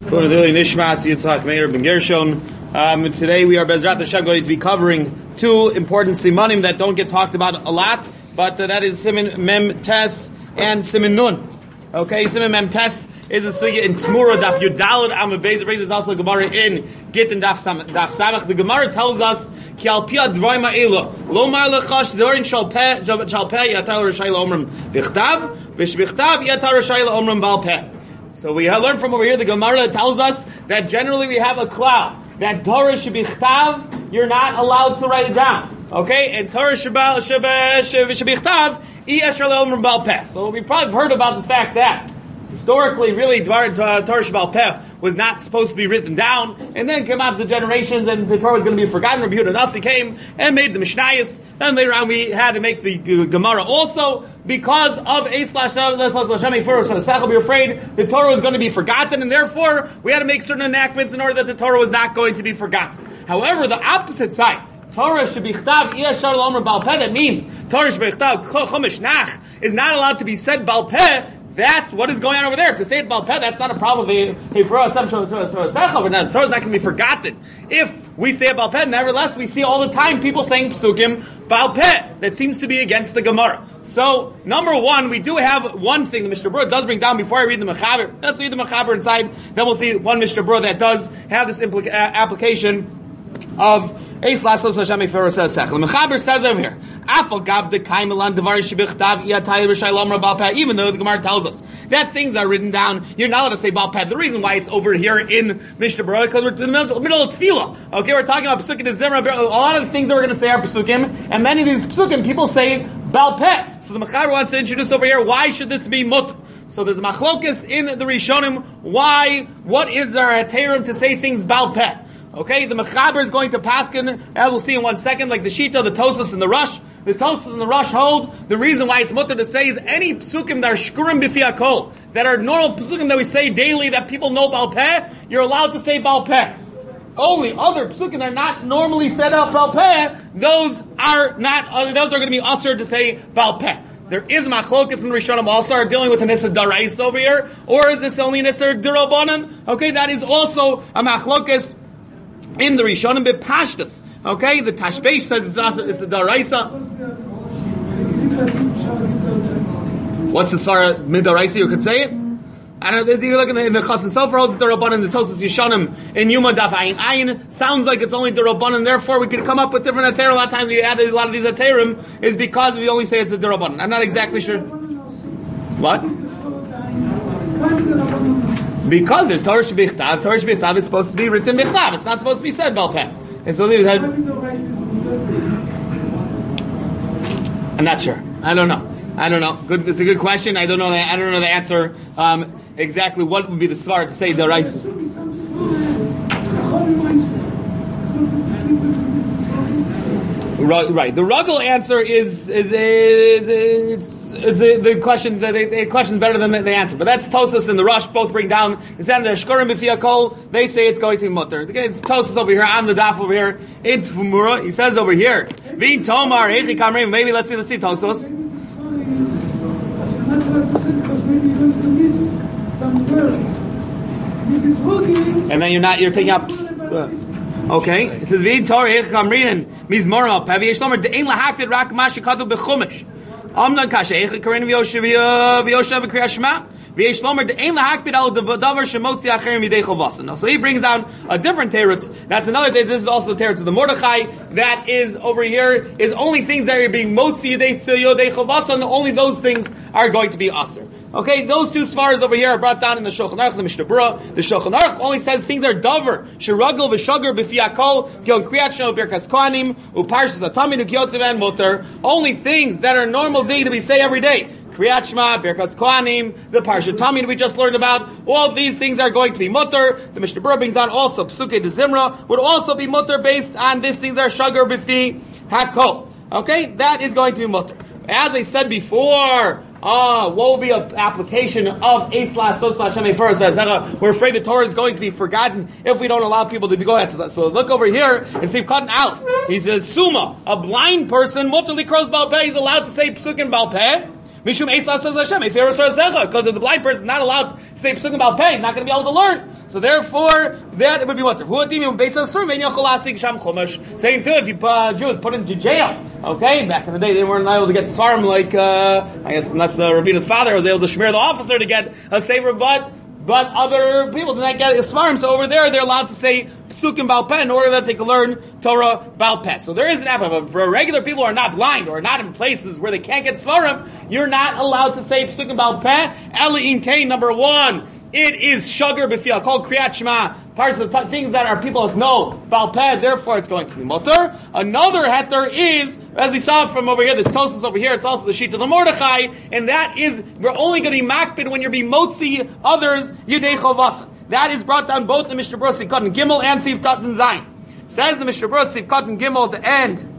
Nishmas Yitzhak Meir ben Gershon. Today we are Bezrat Hashem going to be covering two important simanim that don't get talked about a lot, but that is Siman Mem Tes and Siman Nun. Okay, Siman Mem Tes is a sugya in Tmura Daf Yudalad Amud Beis. It's also a Gemara in Gittin Daf Samach. The Gemara tells us Ki al pia dvarim ha'ela lo mar lechash dorin shal peh yatar rashai la'omrim bichtav v'shbichtav yatar rashai la'omrim bal peh. So we learn from over here, the Gemara tells us that generally we have a cloud. That Torah shebichtav, you're not allowed to write it down. Okay? And Torah shebichtav, iyashar le'omrim bal peh. So we probably heard about the fact that historically, really, Torah Shebal Peh was not supposed to be written down, and then came out the generations, and the Torah was going to be forgotten. Rabbi Yehuda Nasi came and made the Mishnayos. Then later on, we had to make the Gemara also because of we're afraid the Torah was going to be forgotten, and therefore we had to make certain enactments in order that the Torah was not going to be forgotten. However, the opposite side, Torah shebichtav iyashar le'omrim bal peh, that means Torah shebichtav chumash nach is not allowed to be said bal peh. That, what is going on over there? To say it Baal Peh, that's not a problem. The Torah is not going to be forgotten. If we say it Baal Peh, nevertheless, we see all the time people saying Psukim Baal Peh. That seems to be against the Gemara. So, number one, we do have one thing the Mishnah Berurah does bring down before I read the Mechaber. Let's read the Mechaber inside. Then we'll see one Mishnah Berurah that does have this application of Eis Lasos Hashem Efer says Sechel. The Mechaber says over here, Afal Gav de Kaimelan Devar Shebichtav Iyatay Rishai Lomra Baal Peh. Even though the Gemara tells us that things are written down, you're not allowed to say Baal Peh. The reason why it's over here in Mishnah Berurah because we're in the middle of Tefillah. Okay, we're talking about Pesukim de Zimra. A lot of the things that we're going to say are Pesukim, and many of these Pesukim people say Baal Peh. So the Mechaber wants to introduce over here why should this be Mut. So there's a machlokas in the Rishonim. Why? What is our heterim to say things Baal Peh? Okay, the Mechaber is going to paskin, as we'll see in 1 second, like the Shita, the Tosas, and the Rush. The Tosas and the Rush hold the reason why it's mutter to say is any psukim that are shkurim b'fi hakol, that are normal psukim that we say daily that people know Baal Peh, you're allowed to say Baal Peh. Only other psukim that are not normally said out Baal Peh, those are going to be usher to say Baal Peh. There is machlokas in the Rishonim also are dealing with an Isser Darais over here, or is this only an Isser D'Rabbanan? Okay, that is also a machlokas in the Rishonim b'Pashtus. Okay, the Tashbeish says it's a Daraisa. What's the Svara Midaraisa? You could say it. I don't know. If you look in the Chas and Sofer holds the Rabbanan, the Tosas Yishanim in Yuma Daf Ayin. Sounds like it's only the Rabbanan. Therefore, we could come up with different Aterim. A lot of times we add a lot of these Aterim is because we only say it's a Rabbanan. I'm not exactly sure. What? Because there's Torah Shebichtav. Torah Shebichtav is supposed to be written Bichtav. It's not supposed to be said Baal Peh. It's supposed to be said. I'm not sure. I don't know. Good. It's a good question. I don't know the answer. Exactly what would be the svar to say the rice. Right. The Ruggle answer is the question. The question's better than the answer. But that's Tosas and the Rush both bring down the sound of Shkurim b'fi hakol. They say it's going to be mutter. It's Tosas over here on the daf over here in Tfumura. He says over here, V'in Tomar Eichi Kamrim. Maybe let's see Tosas. And then you're taking up. Okay, it says V'in Torah Eichi Kamrim Mizmorim Peh V'yeshlomer De'ein lahakid rak ma shekadu b'chumash. Amnon kasha Eichi Karein v'yoshav v'kriyas Shema v'yeshlomer De'ein lahakid al davar shemotzi acherim yidei chovasan. So he brings down a different teretz. That's another teretz. This is also the teretz of the Mordechai. That is over here is only things that are being motzi yidei chovasan. Only those things are going to be aser. Okay, those two svaras over here are brought down in the Shulchan Aruch, the Mishnah Berurah. The Shulchan Aruch only says things are davar, shiragel v'shagar b'fi hakol, kion kriyat shno birkas kohanim, uparshas atamid ukiyotzev and mutter. Only things that are normal things that we say every day. Kriyat Shema, Birkas Kohanim, the Parsha Tamid we just learned about. All these things are going to be mutter. The Mishnah Berurah brings on also Psuke de Zimra would also be mutter based on these things are shagar b'fi hakol. Okay, that is going to be mutter. As I said before, what will be an application of Eis Lasos Hashem Efer says, we're afraid the Torah is going to be forgotten if we don't allow people to go ahead. So look over here and see Cotton Aleph. He says, Suma, a blind person, Mutali Kroz Baal Peh, he's allowed to say Psukim Baal Peh. Mishum Eis Lasos Hashem Efer says, because if the blind person is not allowed to say Psukim Baal Peh, he's not going to be able to learn. So therefore, that would be what? Saying too, if you Jews put into jail, okay? Back in the day, they weren't able to get svarim like, I guess, unless Rabina's father was able to smear the officer to get a saver, but other people did not get a svarim. So over there, they're allowed to say psukim bal peh in order that they can learn Torah bal peh. So there is an app, but for regular people who are not blind or not in places where they can't get svarim, you're not allowed to say psukim bal peh. Eli'im Kain, number one, it is sugar b'fiyah, called kriyat shema, parts of the things that our people know bal peh, therefore it's going to be mutter. Another heter is, as we saw from over here, this Tosas over here, it's also the sheet of the Mordechai, and that is, we're only going to be makpid when you're being motzi others, yidei chovasa. That is brought down both in Mishnah Berurah Sif Katan Gimel and Sif Katan Zayin. Says the Mishnah Berurah Sif Katan Gimel at the end,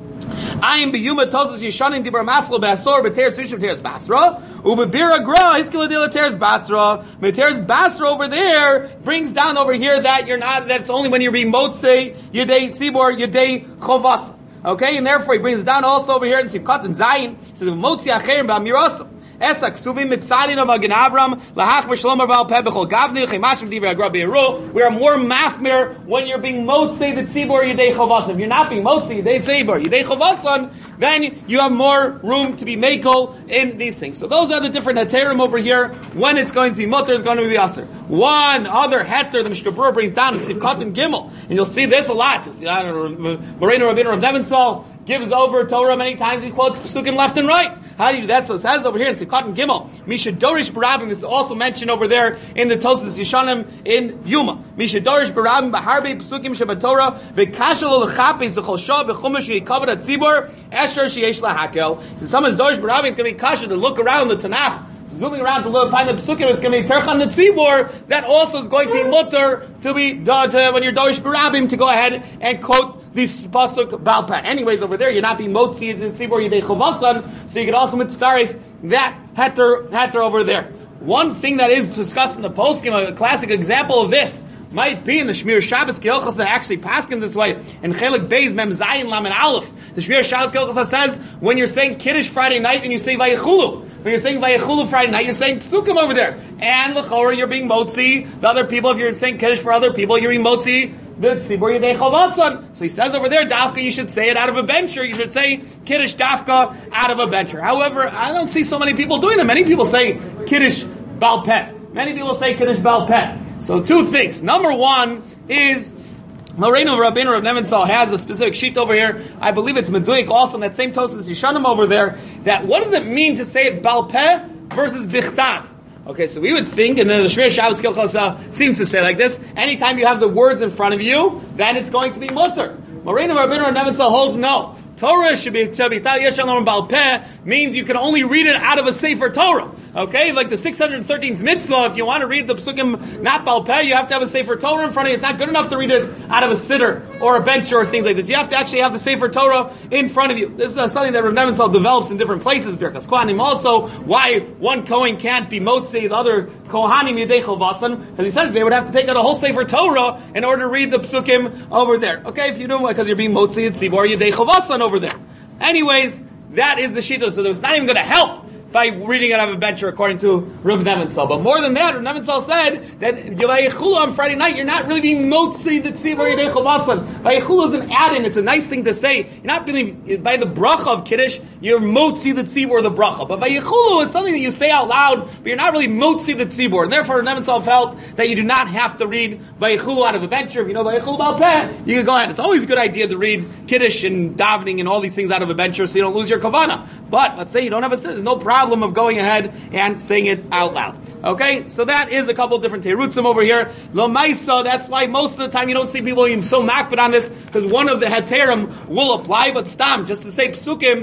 Ayim biyuma Tosas Yeshanim Dibar Maslo Be'asor B'teres Rishon B'teres Basra U'Bebira Gra Hiskiladil Teres Basra. B'teres Basra over there brings down over here that you're not, that it's only when you're being motzei yedei tzibor yedei chovasa. Okay, and therefore he brings it down also over here in Sivkat and Zayin. He says, "Motzi acherim ba'mirasa." Esak suvim mitzadin of Magen Avram lahach b'shalom ba'al peh b'chol gavni chemashim divrei agra be'eru. We are more machmir when you're being motzei the tzibor yedei chovasan. If you're not being motzei yedei tzibor yedei chovasan, then you have more room to be mekel in these things. So those are the different heterim over here. When it's going to be mutter, it's going to be aser. One other heter the Mishnah Berurah brings down is Sivkat and Gimel, and you'll see this a lot. You'll see Moreno Rabbeinu Rav Nebenzahl gives over Torah many times. He quotes Pesukim left and right. How do you do that? So it says over here in Sivkat and Gimel, Misha Dorish Barabim. This is also mentioned over there in the Tosas Yeshanim in Yuma. Misha Dorish Barabim Baharbe Pesukim Shabbat Torah V'Kashal L'Chapis L'Chol Shah B'Chumash V'Yikavod Atzibor Esher Sheyesh Lahakel. So someone's Dorish Barabim is going to be kasha to look around the Tanakh, zooming around to look, find the Pesukim. It's going to be Terchan the Tzibor. That also is going to be mutter to be when you're Dorish Barabim to go ahead and quote this pasuk bal peh. Anyways, over there you're not being motzi the tzibor yedei chovasan, so you can also mitzarif that heter over there. One thing that is discussed in the poskim, a classic example of this, might be in the Shmir Shabbos Keilchasa actually paskins this way. In Chelik Beis Mem Zayin Lam and Aleph, the Shmir Shabbos Keilchasa says when you're saying Kiddush Friday night and you say Vayechulu, when you're saying Vayechulu Friday night, you're saying Psukim over there. And l'chorah, you're being motzi the other people. If you're saying Kiddush for other people, you're being motzi the tzibur yedei chovasan. So he says over there, dafka, you should say it out of a bencher. You should say Kiddush dafka out of a bencher. However, I don't see so many people doing that. Many people say Kiddush bal peh. Many people say Kiddush bal peh. So two things. Number one is Loreno Rabbeinu Rav Nebenzahl has a specific sheet over here. I believe it's Meduik also in that same Tosas Yeshanim over there. That what does it mean to say bal peh versus bichtav? Okay, so we would think, and then the Shmir Shabbos Keilchasa seems to say like this: anytime you have the words in front of you, then it's going to be mutter. Loreno Rabbeinu Rav Nebenzahl holds no. Torah should be Yeshalom Bal Peh means you can only read it out of a Sefer Torah. Okay, like the 613th mitzvah, if you want to read the Psukim not Bal Peh, you have to have a Sefer Torah in front of you. It's not good enough to read it out of a siddur or a bench or things like this. You have to actually have the Sefer Torah in front of you. This is something that Rav Nebenzahl develops in different places. Birkas Kohanim also, why one Kohen can't be Motzi, the other Kohanim Yedei Chovasan, because he says they would have to take out a whole Sefer Torah in order to read the Psukim over there. Okay, if you do, because you're being Motzi, it's Tzibor Yedei Chovasan over there. Anyways, that is the shita. So it's not even going to help by reading it out of a bencher, according to Rav Nebenzahl. But more than that, Rav Nebenzahl said that Vayechulu on Friday night, you're not really being motzi the tzibor yedei chovasan. Vayechulu is an add-in. It's a nice thing to say. You're not really, by the bracha of Kiddush, you're motzi the tzibor, the bracha. But Vayechulu is something that you say out loud, but you're not really motzi the tzibor. And therefore, Rav Nebenzahl felt that you do not have to read Vayechulu out of a bencher. If you know Vayechulu bal peh, you can go ahead. It's always a good idea to read Kiddush and davening and all these things out of a bencher so you don't lose your kavanah. But let's say you don't have there's no problem of going ahead and saying it out loud. Okay, so that is a couple of different terutzim over here. L'maisa, that's why most of the time you don't see people even so makbid on this, because one of the heterim will apply, but stam, just to say psukim,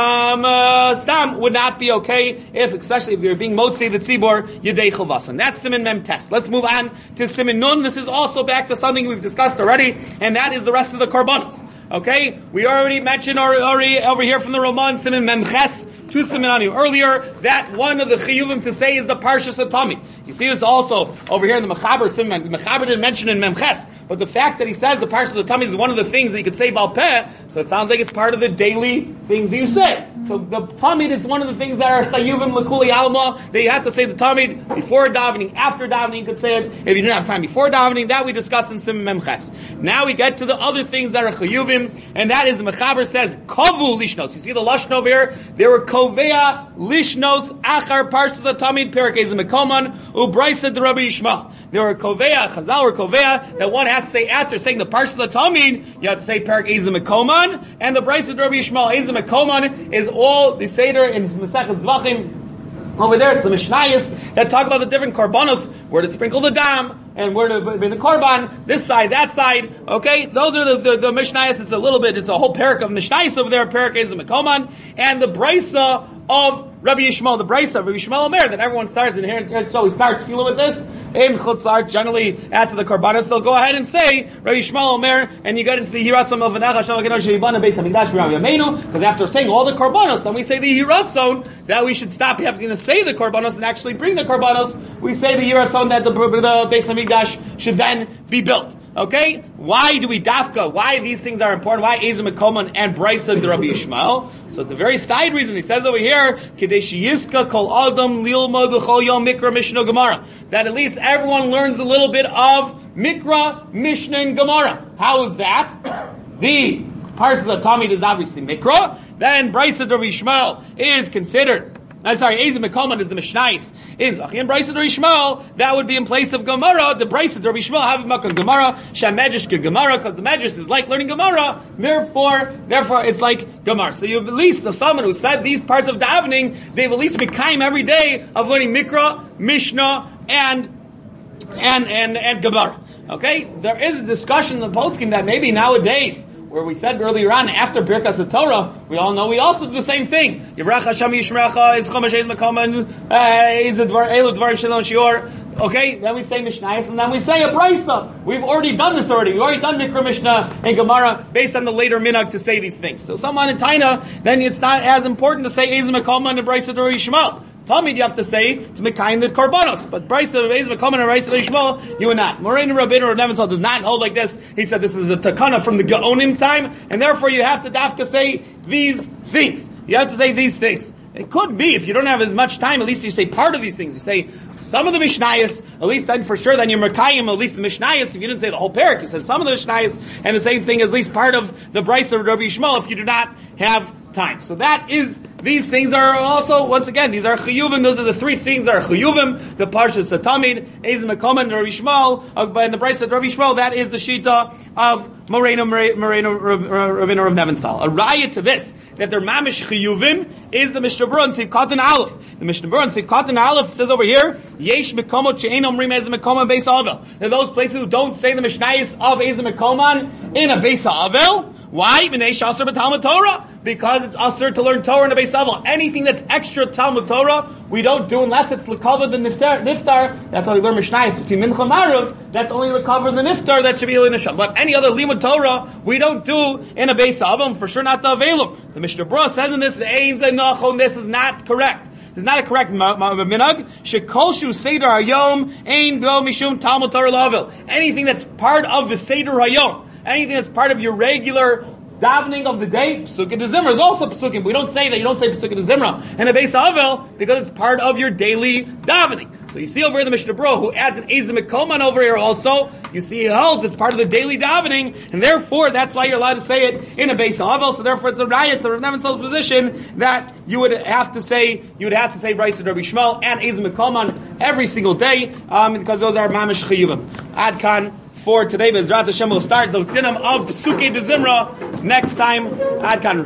stam would not be okay especially if you're being motzi the tzibor yedei chovasan. That's simin mem test. Let's move on to simin nun. This is also back to something we've discussed already, and that is the rest of the korbanos. Okay, we already mentioned already over here from the Roman simin mem ches. To Siminani earlier, that one of the chiyuvim to say is the Parshas Atami. You see this also over here in the Mechaber. The Mechaber didn't mention in Memches, but the fact that he says the Parsha of the Tamid is one of the things that you could say Baal Peh, so it sounds like it's part of the daily things you say. So the Tamid is one of the things that are Chayuvim L'Kuli Alma, that you have to say the Tamid before davening, after davening, you could say it if you didn't have time before davening. That we discuss in Sim Memches. Now we get to the other things that are Chayuvim, and that is the Mechaber says Kovu Lishnos. You see the Lashon over here? There were Kovea Lishnos Achar Parsha of the Tamid Perek Ezim Mekoman Ubraisa de Rabbi Yishmael. There were Kovea, Chazal or Kovea, that one has to say after saying the Parsha of the Tamid, you have to say Perek Ezim Mekoman, and the Braisa de Rabbi Yishmael. Ezim Mekoman is all the Seder in Masechah Zvachim. Over there, it's the Mishnayos that talk about the different korbanos, where to sprinkle the dam, and where to bring the korban, this side, that side. Okay, those are the Mishnayos. It's a whole parak of Mishnayos over there, parak Ezim Mekoman, and the Braisa of Rabbi Yishmael, the Braisa of Rabbi Yishmael Omer, that everyone starts in here, so we start tefillah with this. In Chutzlar, generally after the korbanos, they'll go ahead and say Rabbi Yishmael Omer, and you get into the Hiratzon of V'necha Hashem Elokeinu Sheibana Beis Hamikdash V'Rav Yameinu, because after saying all the korbanos, then we say the Hiratzon that we should stop having to say the korbanos and actually bring the korbanos. We say the Hiratzon that the Beis Hamikdash should then be built. Okay? Why do we dafka? Why these things are important? Why Ezim Mekoman and Braisa de Rabbi Yishmael? So it's a very snide reason. He says over here, Kedei sheyiska kol adam lilmod b'chol yom mikra mishnah gemara. That at least everyone learns a little bit of mikra, mishnah, and gemara. How is that? The Parsha of Tamid is obviously mikra. Then Braisa de Rabbi Yishmael is considered. Ezim Mekoman is the Mishnayos. In Zachin Braisa de Yishmael, that would be in place of Gemara. The Braisa de Yishmael have Makom Gemara, Shem Medrash Gemara, because the Medrash is like learning Gemara. Therefore, it's like Gemara. So you have at least someone who said these parts of davening, they've at least become every day of learning Mikra, Mishnah, and Gemara. Okay, there is a discussion in the poskim that maybe nowadays, where we said earlier on, after Birkas Torah, we all know we also do the same thing. Yivrach Hashem Yishmerecha, is Chomesh, is Mekoman, is Elu Dvar Shalom Shior. Okay, then we say Mishnayos, and then we say a Braisa. We've already done this already. We've already done Mikra, Mishnah, and Gemara based on the later minhag to say these things. So someone in Taina, then it's not as important to say Ezim Mekoman and Braisa Dor Yishmael. Talmid you have to say to Mekayim the Korbanos, but Braisa of Ezim Mekoman and Braisa Dor Yishmael, you would not. Moreinu Rabbeinu or Nevinsal does not hold like this. He said this is a takana from the Gaonim's time, and therefore you have to dafka say these things. You have to say these things. It could be, if you don't have as much time, at least you say part of these things. You say some of the Mishnayos, at least then for sure, then you're Merkayim, at least the Mishnayos. If you didn't say the whole parak, you said some of the Mishnayos, and the same thing, at least part of the Braisa of Rabbi Yishmael, if you do not have time. So that is, these things are also, once again, these are Chiyuvim. Those are the three things that are Chiyuvim. The Parshas Tamid, Ezim Mekoman, and Rabbi Yishmael, and the Braisa of Rabbi Yishmael, that is the Shita of Moreinu Rabbeinu Rav Nevinsal. A raya to this, that they're mamish chiyuvim, is the Mishnah Berurah in Seif Katan Aleph. The Mishnah Berurah in Seif Katan Aleph says over here, Yesh mekomot she'ein omrim Ezim Mekoman beis ha'avel. There are those places who don't say the Mishnayos of Ezim Mekoman in a beis ha'avel. Why? Because it's usher to learn Torah in a Beis Havel. Anything that's extra Talmud Torah, we don't do unless it's l'kavod the niftar. That's why we learn Mishnayos between Mincha and Maariv. That's only l'kavod the niftar. That should be in a Shabbat. But any other limud Torah, we don't do in a Beis Havel. For sure, not the Avelim. The Mishnah Berurah says in this, this is not correct. It's not a correct minhag. Shekol shu seder hayom ein bo mishum Talmud Torah lavel. Anything that's part of the seder hayom. Anything that's part of your regular davening of the day, Pesukei de Zimra is also Pesukim. We don't say that, you don't say Pesukei de Zimra and a Beis Havel because it's part of your daily davening. So you see over here the Mishnah Berurah who adds an Ezim Mekoman over here also. You see he holds it's part of the daily davening, and therefore that's why you're allowed to say it in a Beis Havel. So therefore it's a raya to Rav Nevinsal's position that you would have to say Braisa Rabbi Yishmael and Ezim Mekoman every single day because those are mamish chiyuvim. Ad kan for today, Bezrat Hashem will start the dinam of Pesukei de Zimra next time. Ad kan.